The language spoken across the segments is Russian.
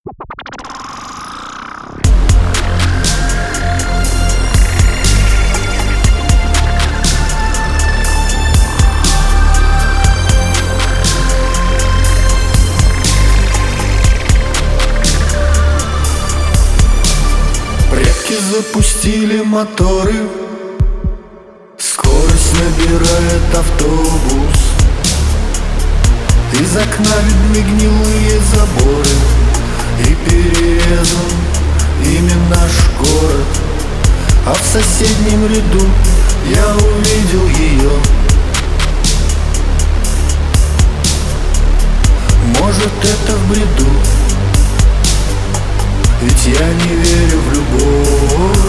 Предки запустили моторы, скорость набирает автобус. Из окна видны гнилые заборы, и перерезан ими наш город. А в соседнем ряду я увидел ее. Может, это в бреду, ведь я не верю в любовь.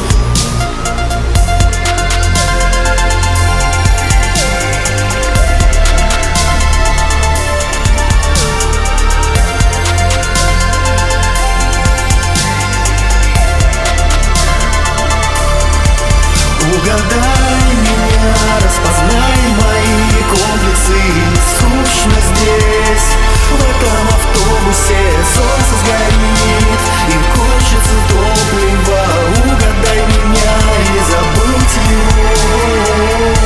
Угадай меня, распознай мои комплексы. Сущность здесь, в этом автобусе. Солнце сгорит и кончится топливо. Угадай меня и забудь его.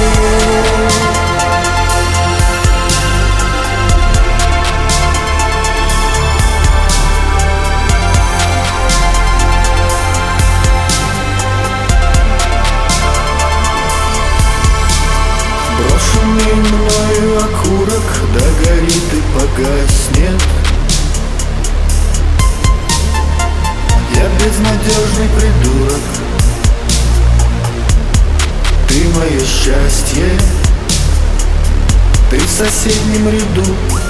Брошенный мною окурок догорит и погаснет. Я безнадежный придурок, ты мое счастье. Ты в соседнем ряду,